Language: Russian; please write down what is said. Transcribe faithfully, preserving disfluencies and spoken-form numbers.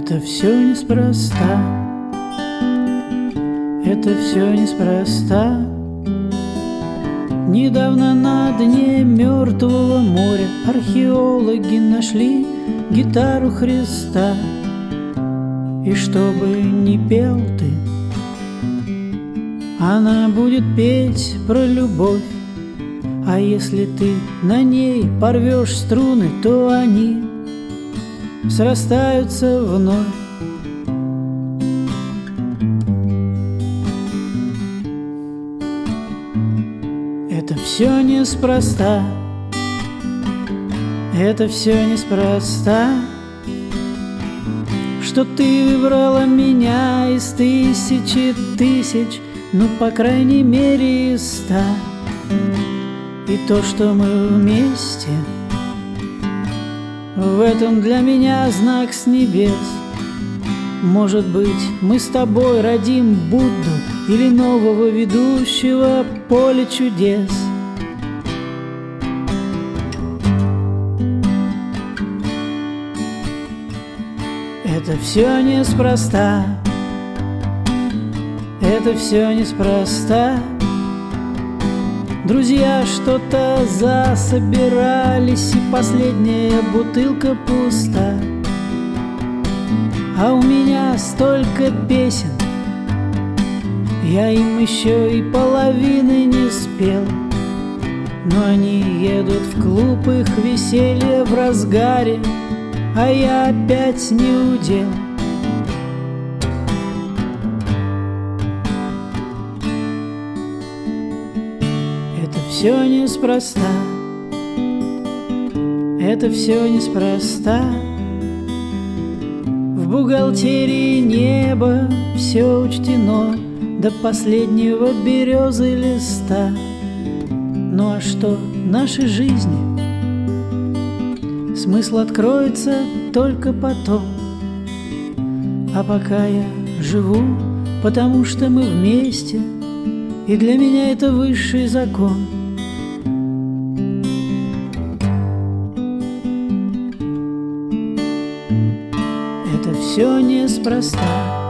Это все неспроста, это все неспроста. Недавно на дне мертвого моря археологи нашли гитару Христа. И чтобы не пел ты, она будет петь про любовь. А если ты на ней порвешь струны, то они срастаются вновь. Это все неспроста, это все неспроста, что ты выбрала меня из тысячи тысяч, ну, по крайней мере, из ста. И то, что мы вместе, в этом для меня знак с небес. Может быть, мы с тобой родим Будду или нового ведущего поле чудес. Это все неспроста, это все неспроста. Друзья что-то засобирались, и последняя бутылка пуста. А у меня столько песен, я им еще и половины не спел. Но они едут в клуб, их веселье в разгаре, а я опять не удел. Это все неспроста, это все неспроста. В бухгалтерии неба все учтено до последнего березы листа. Ну а что нашей жизни? Смысл откроется только потом. А пока я живу, потому что мы вместе, и для меня это высший закон. Это все неспроста.